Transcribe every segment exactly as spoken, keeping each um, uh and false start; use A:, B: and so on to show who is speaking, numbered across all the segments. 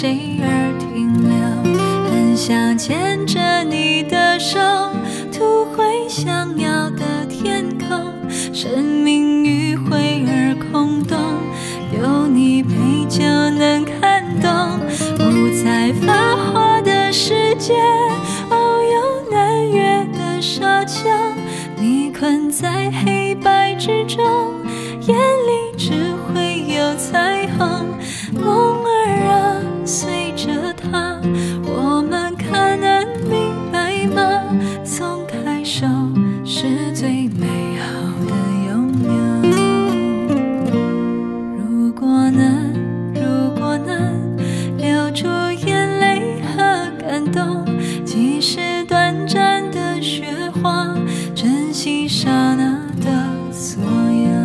A: 谁而停留，很想牵着你的手，图回想要的天空。生命迂回而空洞，有你陪就能看懂。五彩繁华的世界，遨游难越的沙丘，你困在黑白之中，眼里只会有彩虹。梦儿啊，随着它，我们看得明白吗？松开手，是最美好的拥有。如果能，如果能留住眼泪和感动，即使短暂的雪花，珍惜刹那的所有。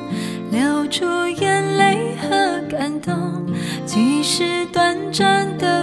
A: 即使短暂的